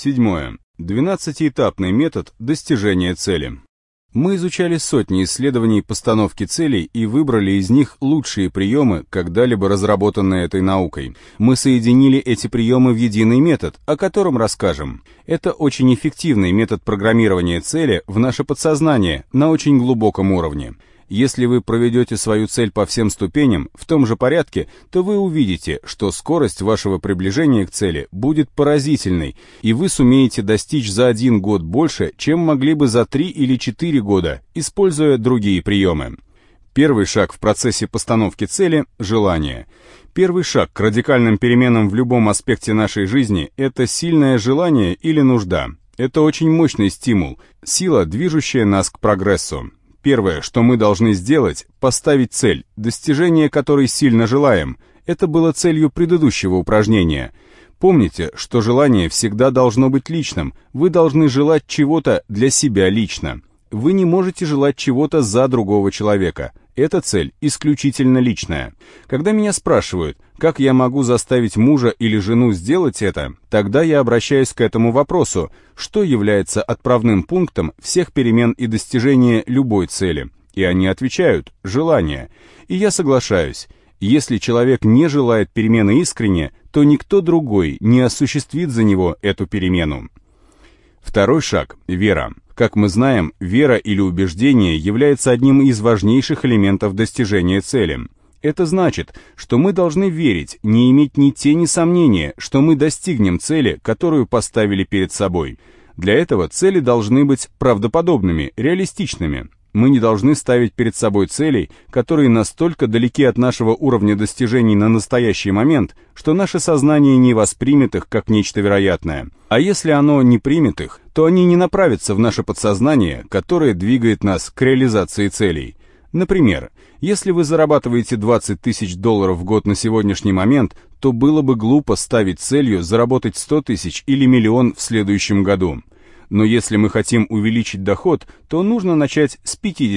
Седьмое. 12-этапный метод достижения цели. Мы изучали сотни исследований постановки целей и выбрали из них лучшие приемы, когда-либо разработанные этой наукой. Мы соединили эти приемы в единый метод, о котором расскажем. Это очень эффективный метод программирования цели в наше подсознание на очень глубоком уровне. Если вы проведете свою цель по всем ступеням в том же порядке, то вы увидите, что скорость вашего приближения к цели будет поразительной, и вы сумеете достичь за 1 год больше, чем могли бы за 3 или 4 года, используя другие приемы. Первый шаг в процессе постановки цели – желание. Первый шаг к радикальным переменам в любом аспекте нашей жизни – это сильное желание или нужда. Это очень мощный стимул, сила, движущая нас к прогрессу. Первое, что мы должны сделать – поставить цель, достижение которой сильно желаем. Это было целью предыдущего упражнения. Помните, что желание всегда должно быть личным. Вы должны желать чего-то для себя лично. Вы не можете желать чего-то за другого человека. Эта цель исключительно личная. Когда меня спрашивают, как я могу заставить мужа или жену сделать это, тогда я обращаюсь к этому вопросу, что является отправным пунктом всех перемен и достижения любой цели. И они отвечают «желание». И я соглашаюсь. Если человек не желает перемены искренне, то никто другой не осуществит за него эту перемену. Второй шаг – вера. Как мы знаем, вера или убеждение является одним из важнейших элементов достижения цели. Это значит, что мы должны верить, не иметь ни тени сомнения, что мы достигнем цели, которую поставили перед собой. Для этого цели должны быть правдоподобными, реалистичными. Мы не должны ставить перед собой целей, которые настолько далеки от нашего уровня достижений на настоящий момент, что наше сознание не воспримет их как нечто вероятное. А если оно не примет их, то они не направятся в наше подсознание, которое двигает нас к реализации целей. Например, если вы зарабатываете $20 тысяч в год на сегодняшний момент, то было бы глупо ставить целью заработать 100 тысяч или миллион в следующем году. Но если мы хотим увеличить доход, то нужно начать с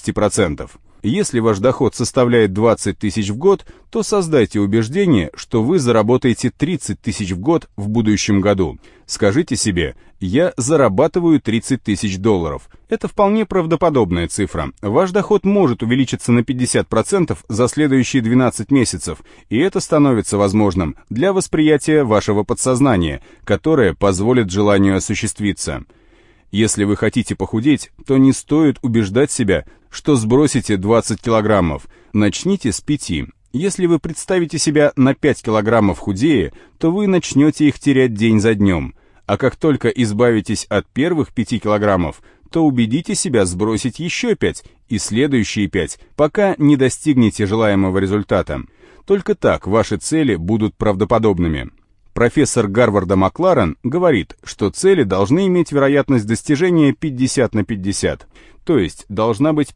50%. Если ваш доход составляет 20 тысяч в год, то создайте убеждение, что вы заработаете 30 тысяч в год в будущем году. Скажите себе «Я зарабатываю $30 тысяч». Это вполне правдоподобная цифра. Ваш доход может увеличиться на 50% за следующие 12 месяцев, и это становится возможным для восприятия вашего подсознания, которое позволит желанию осуществиться. Если вы хотите похудеть, то не стоит убеждать себя, что сбросите 20 килограммов. Начните с 5. Если вы представите себя на 5 килограммов худее, то вы начнете их терять день за днем. А как только избавитесь от первых 5 килограммов, то убедите себя сбросить еще 5 и следующие 5, пока не достигнете желаемого результата. Только так ваши цели будут правдоподобными. Профессор Гарварда Макларен говорит, что цели должны иметь вероятность достижения 50 на 50, то есть должна быть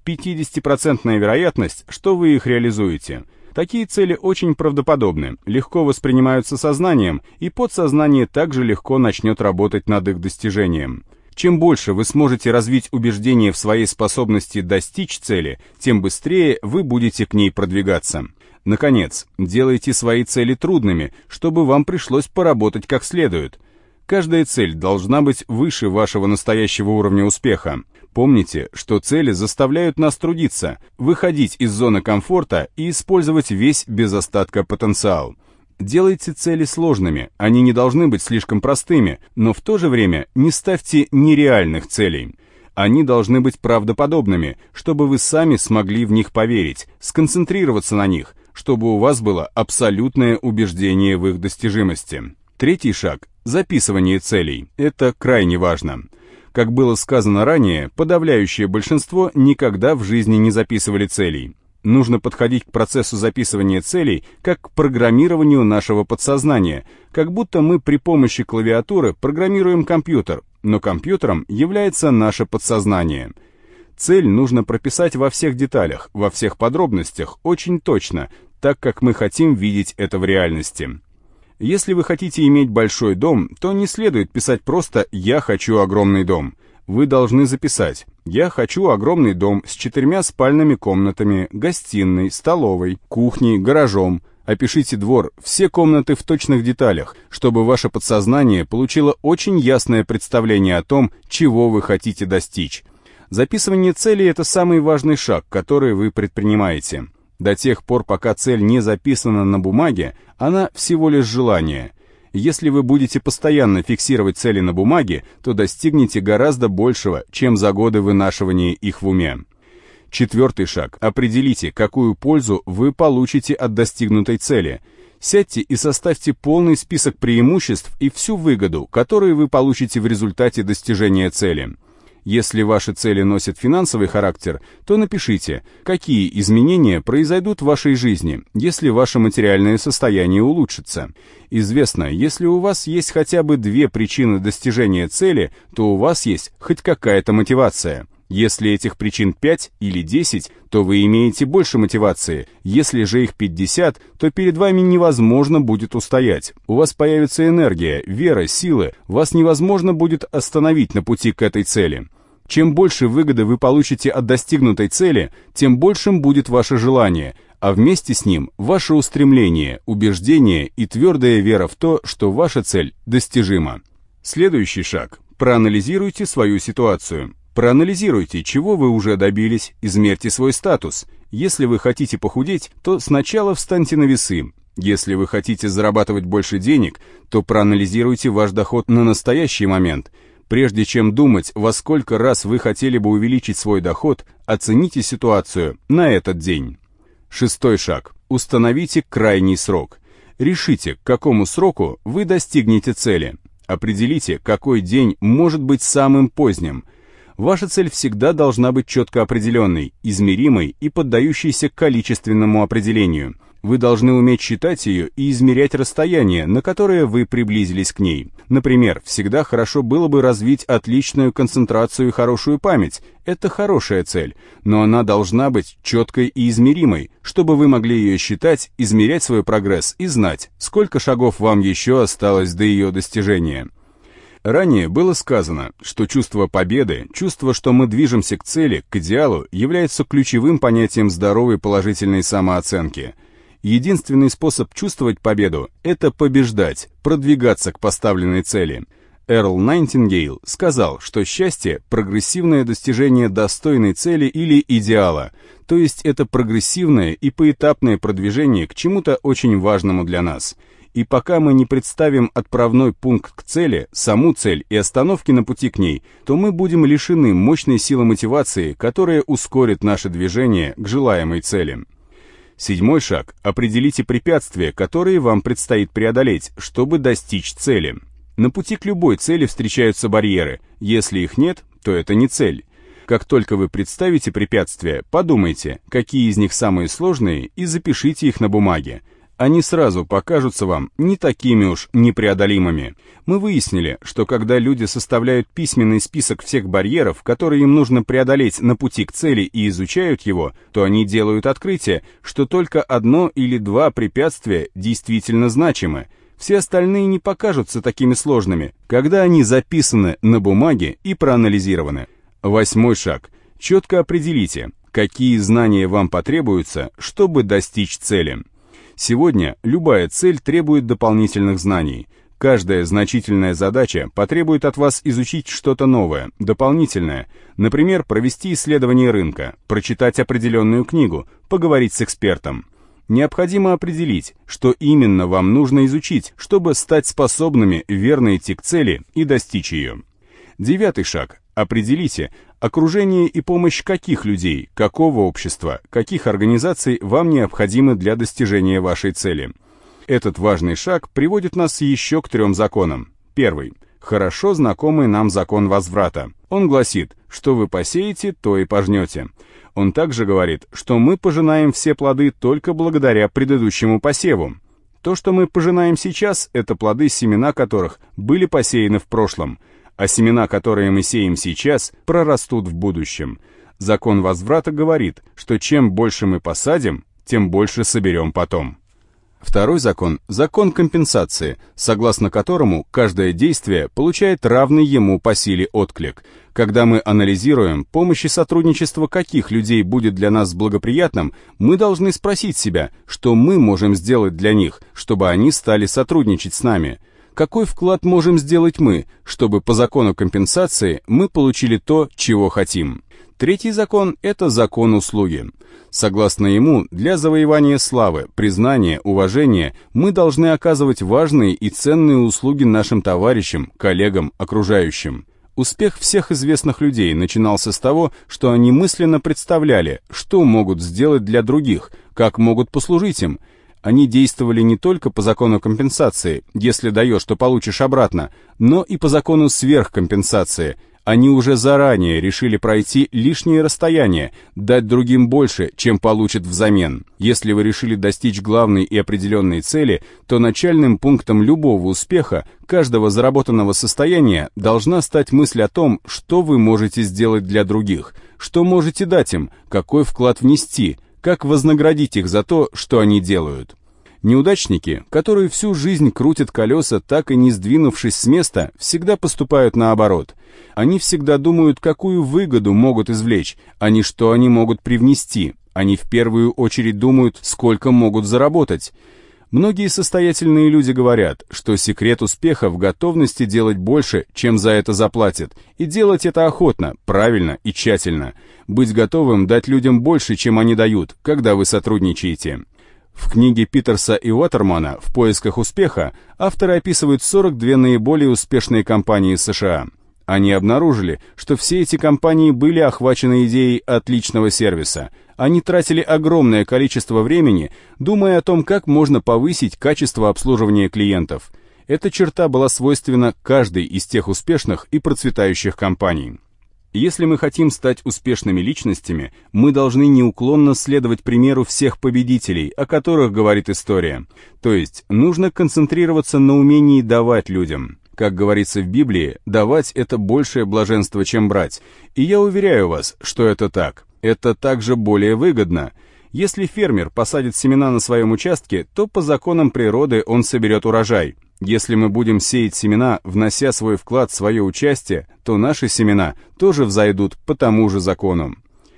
50% вероятность, что вы их реализуете. Такие цели очень правдоподобны, легко воспринимаются сознанием, и подсознание также легко начнет работать над их достижением. Чем больше вы сможете развить убеждение в своей способности достичь цели, тем быстрее вы будете к ней продвигаться. Наконец, делайте свои цели трудными, чтобы вам пришлось поработать как следует. Каждая цель должна быть выше вашего настоящего уровня успеха. Помните, что цели заставляют нас трудиться, выходить из зоны комфорта и использовать весь без остатка потенциал. Делайте цели сложными, они не должны быть слишком простыми, но в то же время не ставьте нереальных целей. Они должны быть правдоподобными, чтобы вы сами смогли в них поверить, сконцентрироваться на них, чтобы у вас было абсолютное убеждение в их достижимости. Третий шаг – записывание целей. Это крайне важно. Как было сказано ранее, подавляющее большинство никогда в жизни не записывали целей. Нужно подходить к процессу записывания целей как к программированию нашего подсознания, как будто мы при помощи клавиатуры программируем компьютер, но компьютером является наше подсознание. Цель нужно прописать во всех деталях, во всех подробностях, очень точно, так как мы хотим видеть это в реальности. Если вы хотите иметь большой дом, то не следует писать просто «я хочу огромный дом». Вы должны записать «я хочу огромный дом с 4 спальными комнатами, гостиной, столовой, кухней, гаражом». Опишите двор, все комнаты в точных деталях, чтобы ваше подсознание получило очень ясное представление о том, чего вы хотите достичь. Записывание целей – это самый важный шаг, который вы предпринимаете. До тех пор, пока цель не записана на бумаге, она всего лишь желание. Если вы будете постоянно фиксировать цели на бумаге, то достигнете гораздо большего, чем за годы вынашивания их в уме. Четвертый шаг. Определите, какую пользу вы получите от достигнутой цели. Сядьте и составьте полный список преимуществ и всю выгоду, которую вы получите в результате достижения цели. Если ваши цели носят финансовый характер, то напишите, какие изменения произойдут в вашей жизни, если ваше материальное состояние улучшится. Известно, если у вас есть хотя бы 2 причины достижения цели, то у вас есть хоть какая-то мотивация. Если этих причин 5 или 10, то вы имеете больше мотивации. Если же их 50, то перед вами невозможно будет устоять. У вас появится энергия, вера, силы. Вас невозможно будет остановить на пути к этой цели. Чем больше выгоды вы получите от достигнутой цели, тем большим будет ваше желание, а вместе с ним ваше устремление, убеждение и твердая вера в то, что ваша цель достижима. Следующий шаг. Проанализируйте свою ситуацию. Проанализируйте, чего вы уже добились, измерьте свой статус. Если вы хотите похудеть, то сначала встаньте на весы. Если вы хотите зарабатывать больше денег, то проанализируйте ваш доход на настоящий момент. Прежде чем думать, во сколько раз вы хотели бы увеличить свой доход, оцените ситуацию на этот день. Шестой шаг. Установите крайний срок. Решите, к какому сроку вы достигнете цели. Определите, какой день может быть самым поздним. Ваша цель всегда должна быть четко определенной, измеримой и поддающейся количественному определению. Вы должны уметь считать ее и измерять расстояние, на которое вы приблизились к ней. Например, всегда хорошо было бы развить отличную концентрацию и хорошую память. Это хорошая цель, но она должна быть четкой и измеримой, чтобы вы могли ее считать, измерять свой прогресс и знать, сколько шагов вам еще осталось до ее достижения. Ранее было сказано, что чувство победы, чувство, что мы движемся к цели, к идеалу, является ключевым понятием здоровой положительной самооценки. Единственный способ чувствовать победу – это побеждать, продвигаться к поставленной цели. Эрл Найтингейл сказал, что счастье – прогрессивное достижение достойной цели или идеала, то есть это прогрессивное и поэтапное продвижение к чему-то очень важному для нас. И пока мы не представим отправной пункт к цели, саму цель и остановки на пути к ней, то мы будем лишены мощной силы мотивации, которая ускорит наше движение к желаемой цели. Седьмой шаг. Определите препятствия, которые вам предстоит преодолеть, чтобы достичь цели. На пути к любой цели встречаются барьеры. Если их нет, то это не цель. Как только вы представите препятствия, подумайте, какие из них самые сложные, и запишите их на бумаге. Они сразу покажутся вам не такими уж непреодолимыми. Мы выяснили, что когда люди составляют письменный список всех барьеров, которые им нужно преодолеть на пути к цели и изучают его, то они делают открытие, что только 1 или 2 препятствия действительно значимы. Все остальные не покажутся такими сложными, когда они записаны на бумаге и проанализированы. 8 шаг. Четко определите, какие знания вам потребуются, чтобы достичь цели. Сегодня любая цель требует дополнительных знаний. Каждая значительная задача потребует от вас изучить что-то новое, дополнительное. Например, провести исследование рынка, прочитать определенную книгу, поговорить с экспертом. Необходимо определить, что именно вам нужно изучить, чтобы стать способными верно идти к цели и достичь ее. 9 шаг. Определите, окружение и помощь каких людей, какого общества, каких организаций вам необходимы для достижения вашей цели. Этот важный шаг приводит нас еще к 3 законам. Первый. Хорошо знакомый нам закон возврата. Он гласит, что вы посеете, то и пожнете. Он также говорит, что мы пожинаем все плоды только благодаря предыдущему посеву. То, что мы пожинаем сейчас, это плоды, семена которых были посеяны в прошлом, а семена, которые мы сеем сейчас, прорастут в будущем. Закон возврата говорит, что чем больше мы посадим, тем больше соберем потом. Второй закон – закон компенсации, согласно которому каждое действие получает равный ему по силе отклик. Когда мы анализируем, помощь и сотрудничество каких людей будет для нас благоприятным, мы должны спросить себя, что мы можем сделать для них, чтобы они стали сотрудничать с нами. Какой вклад можем сделать мы, чтобы по закону компенсации мы получили то, чего хотим? Третий закон – это закон услуги. Согласно ему, для завоевания славы, признания, уважения мы должны оказывать важные и ценные услуги нашим товарищам, коллегам, окружающим. Успех всех известных людей начинался с того, что они мысленно представляли, что могут сделать для других, как могут послужить им. Они действовали не только по закону компенсации, если даешь, то получишь обратно, но и по закону сверхкомпенсации. Они уже заранее решили пройти лишнее расстояние, дать другим больше, чем получат взамен. Если вы решили достичь главной и определенной цели, то начальным пунктом любого успеха, каждого заработанного состояния, должна стать мысль о том, что вы можете сделать для других, что можете дать им, какой вклад внести, как вознаградить их за то, что они делают. Неудачники, которые всю жизнь крутят колеса, так и не сдвинувшись с места, всегда поступают наоборот. Они всегда думают, какую выгоду могут извлечь, а не что они могут привнести. Они в первую очередь думают, сколько могут заработать. Многие состоятельные люди говорят, что секрет успеха в готовности делать больше, чем за это заплатят, и делать это охотно, правильно и тщательно. Быть готовым дать людям больше, чем они дают, когда вы сотрудничаете. В книге Питерса и Уотермана «В поисках успеха» авторы описывают 42 наиболее успешные компании США. Они обнаружили, что все эти компании были охвачены идеей отличного сервиса. Они тратили огромное количество времени, думая о том, как можно повысить качество обслуживания клиентов. Эта черта была свойственна каждой из тех успешных и процветающих компаний. Если мы хотим стать успешными личностями, мы должны неуклонно следовать примеру всех победителей, о которых говорит история. То есть, нужно концентрироваться на умении давать людям. Как говорится в Библии, давать – это большее блаженство, чем брать. И я уверяю вас, что это так. Это также более выгодно. Если фермер посадит семена на своем участке, то по законам природы он соберет урожай. Если мы будем сеять семена, внося свой вклад, свое участие, то наши семена тоже взойдут по тому же закону.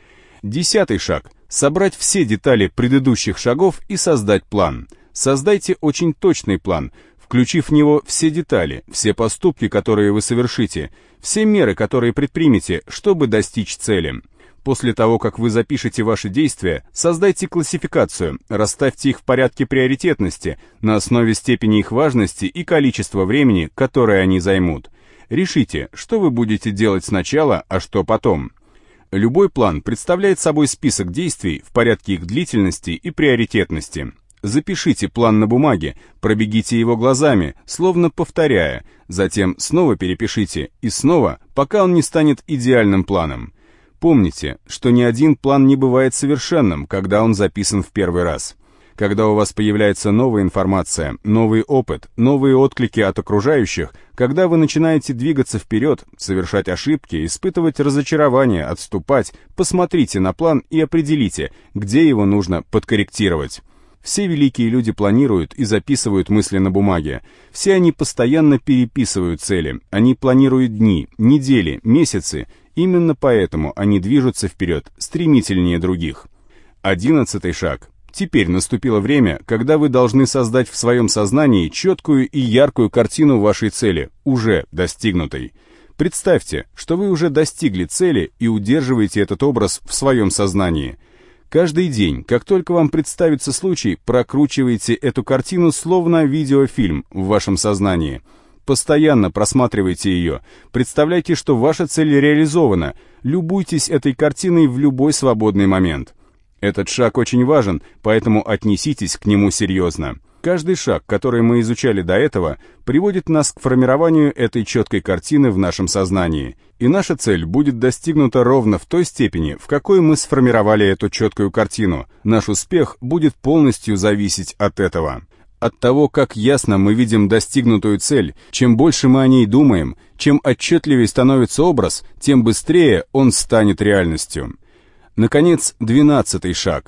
10-й шаг – собрать все детали предыдущих шагов и создать план. Создайте очень точный план, включив в него все детали, все поступки, которые вы совершите, все меры, которые предпримете, чтобы достичь цели. После того, как вы запишете ваши действия, создайте классификацию, расставьте их в порядке приоритетности на основе степени их важности и количества времени, которое они займут. Решите, что вы будете делать сначала, а что потом. Любой план представляет собой список действий в порядке их длительности и приоритетности. Запишите план на бумаге, пробегите его глазами, словно повторяя, затем снова перепишите и снова, пока он не станет идеальным планом. Помните, что ни один план не бывает совершенным, когда он записан в первый раз. Когда у вас появляется новая информация, новый опыт, новые отклики от окружающих, когда вы начинаете двигаться вперед, совершать ошибки, испытывать разочарование, отступать, посмотрите на план и определите, где его нужно подкорректировать. Все великие люди планируют и записывают мысли на бумаге. Все они постоянно переписывают цели. Они планируют дни, недели, месяцы. Именно поэтому они движутся вперед стремительнее других. 11-й шаг. Теперь наступило время, когда вы должны создать в своем сознании четкую и яркую картину вашей цели, уже достигнутой. Представьте, что вы уже достигли цели и удерживаете этот образ в своем сознании. Каждый день, как только вам представится случай, прокручивайте эту картину словно видеофильм в вашем сознании. Постоянно просматривайте ее, представляйте, что ваша цель реализована, любуйтесь этой картиной в любой свободный момент. Этот шаг очень важен, поэтому отнеситесь к нему серьезно. Каждый шаг, который мы изучали до этого, приводит нас к формированию этой четкой картины в нашем сознании. И наша цель будет достигнута ровно в той степени, в какой мы сформировали эту четкую картину. Наш успех будет полностью зависеть от этого. От того, как ясно мы видим достигнутую цель, чем больше мы о ней думаем, чем отчетливее становится образ, тем быстрее он станет реальностью. Наконец, 12-й шаг.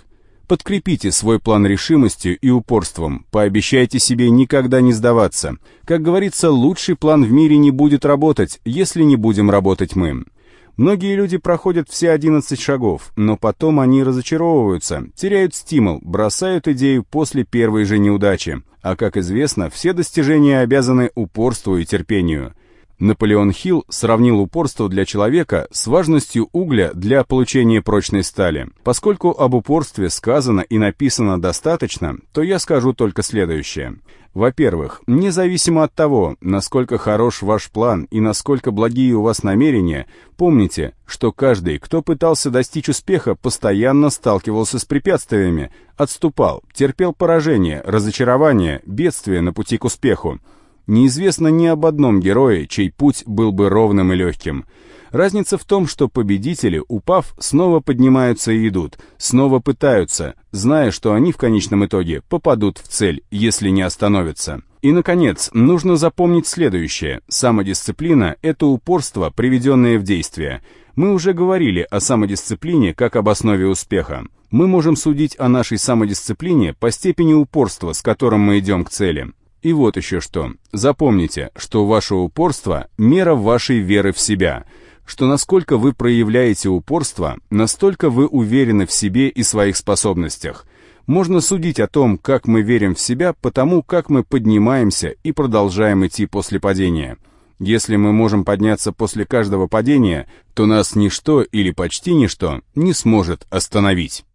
Подкрепите свой план решимостью и упорством, пообещайте себе никогда не сдаваться. Как говорится, лучший план в мире не будет работать, если не будем работать мы. Многие люди проходят все 11 шагов, но потом они разочаровываются, теряют стимул, бросают идею после первой же неудачи. А как известно, все достижения обязаны упорству и терпению. Наполеон Хилл сравнил упорство для человека с важностью угля для получения прочной стали. Поскольку об упорстве сказано и написано достаточно, то я скажу только следующее. Во-первых, независимо от того, насколько хорош ваш план и насколько благие у вас намерения, помните, что каждый, кто пытался достичь успеха, постоянно сталкивался с препятствиями, отступал, терпел поражение, разочарование, бедствие на пути к успеху. Неизвестно ни об одном герое, чей путь был бы ровным и легким. Разница в том, что победители, упав, снова поднимаются и идут, снова пытаются, зная, что они в конечном итоге попадут в цель, если не остановятся. И, наконец, нужно запомнить следующее. Самодисциплина – это упорство, приведенное в действие. Мы уже говорили о самодисциплине как об основе успеха. Мы можем судить о нашей самодисциплине по степени упорства, с которым мы идем к цели. И вот еще что. Запомните, что ваше упорство – мера вашей веры в себя, что насколько вы проявляете упорство, настолько вы уверены в себе и своих способностях. Можно судить о том, как мы верим в себя, потому как мы поднимаемся и продолжаем идти после падения. Если мы можем подняться после каждого падения, то нас ничто или почти ничто не сможет остановить.